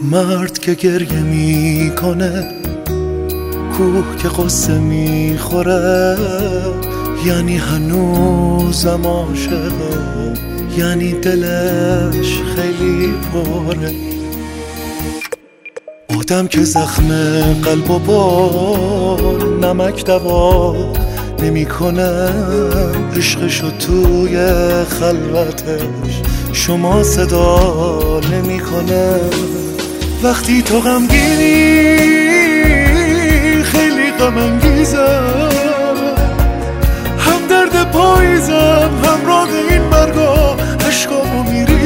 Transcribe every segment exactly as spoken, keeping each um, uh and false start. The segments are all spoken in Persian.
مرد که گریه میکنه، کوه که قصه میخوره، یعنی هنوزم عاشقه، یعنی دلش خیلی پره. آدم که زخم قلب و با نمک دوا نمی کنه، عشقشو توی خلوتش شما صدا نمی کنه. وقتی تو غمگینی خیلی غم انگیزم، هم درد پاییزم همراه این مرگا، عشقامو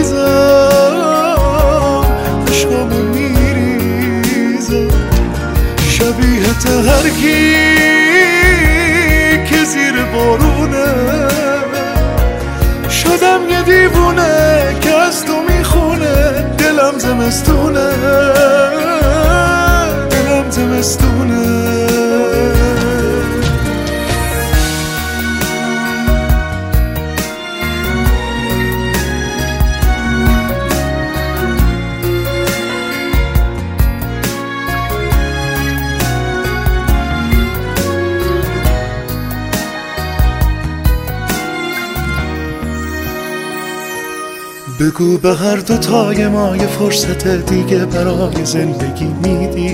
میریزم عشقامو میریزم. شبیه هر کی که زیر بارونه، شدم یه دیوونه که از تو میخونه. دلم زمستونه دلم زمستونه. بگو به هر دو تای ما یه فرصت دیگه برای زندگی میدی.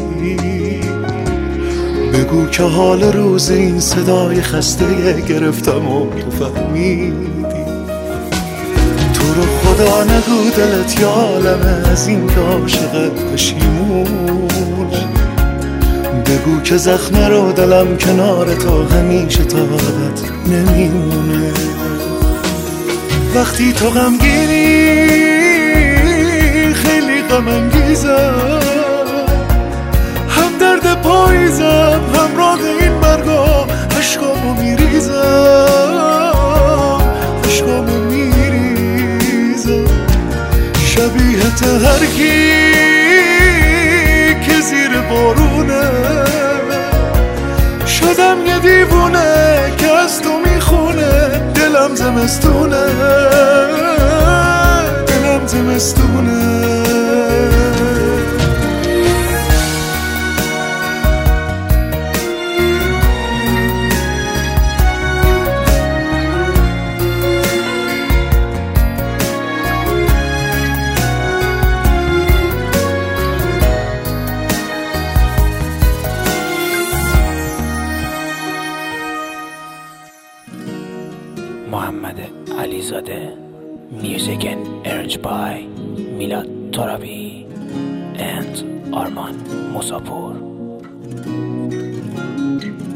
بگو که حال روز این صدای خسته گرفتم و تو فهمیدی. تو رو خدا نگو دلت یه عالمه از این که عاشقت پشیمون. بگو که زخم رو دلم کنار تو همیشه تا عادت نمیمونه. وقتی تو غمگینی خیلی غم انگیزم، هم درد پاییزم همراه این مرگا، عشقامو میریزم عشقامو میریزم. شبیه هر کی که زیر بارونه، شدم یه دیوونه که از تو میخونه. دلم زمستونه دلم زمستونه. محمد علیزاده. Music and arranged by Milad Torabi and Arman Musapur.